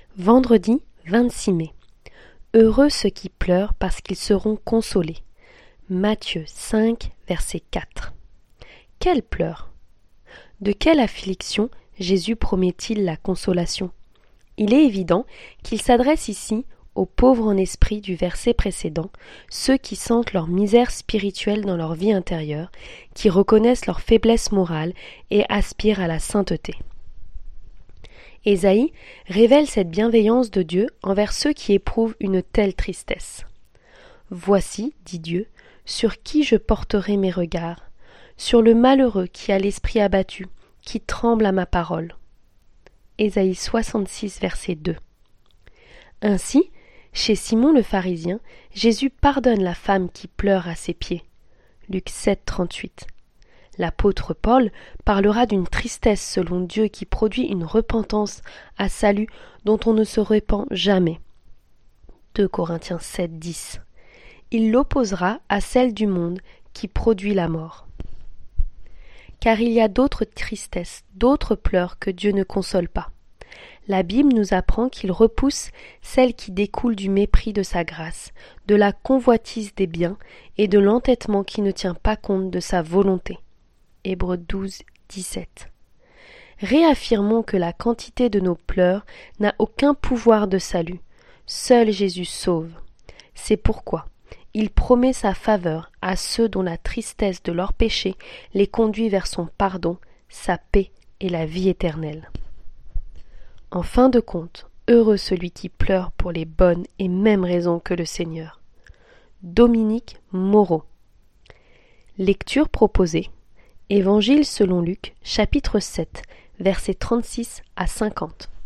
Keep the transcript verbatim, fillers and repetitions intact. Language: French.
Vendredi vingt-six mai. Heureux ceux qui pleurent parce qu'ils seront consolés. Matthieu cinq, verset quatre. Quels pleurs? De quelle affliction Jésus promet-il la consolation? Il est évident qu'il s'adresse ici aux pauvres en esprit du verset précédent, ceux qui sentent leur misère spirituelle dans leur vie intérieure, qui reconnaissent leur faiblesse morale et aspirent à la sainteté. Ésaïe révèle cette bienveillance de Dieu envers ceux qui éprouvent une telle tristesse. « Voici, dit Dieu, sur qui je porterai mes regards, sur le malheureux qui a l'esprit abattu, qui tremble à ma parole. » Ésaïe soixante-six, verset deux. Ainsi, chez Simon le pharisien, Jésus pardonne la femme qui pleure à ses pieds. Luc sept, trente-huit. L'apôtre Paul parlera d'une tristesse selon Dieu qui produit une repentance à salut dont on ne se repent jamais. deux Corinthiens sept, dix. Il l'opposera à celle du monde qui produit la mort. Car il y a d'autres tristesses, d'autres pleurs que Dieu ne console pas. La Bible nous apprend qu'il repousse celles qui découlent du mépris de sa grâce, de la convoitise des biens et de l'entêtement qui ne tient pas compte de sa volonté. Hébreux douze, dix-sept. Réaffirmons que la quantité de nos pleurs n'a aucun pouvoir de salut. Seul Jésus sauve. C'est pourquoi il promet sa faveur à ceux dont la tristesse de leur péché les conduit vers son pardon, sa paix et la vie éternelle. En fin de compte, heureux celui qui pleure pour les bonnes et mêmes raisons que le Seigneur. Dominique Moreau. Lecture proposée. Évangile selon Luc, chapitre sept, versets trente-six à cinquante.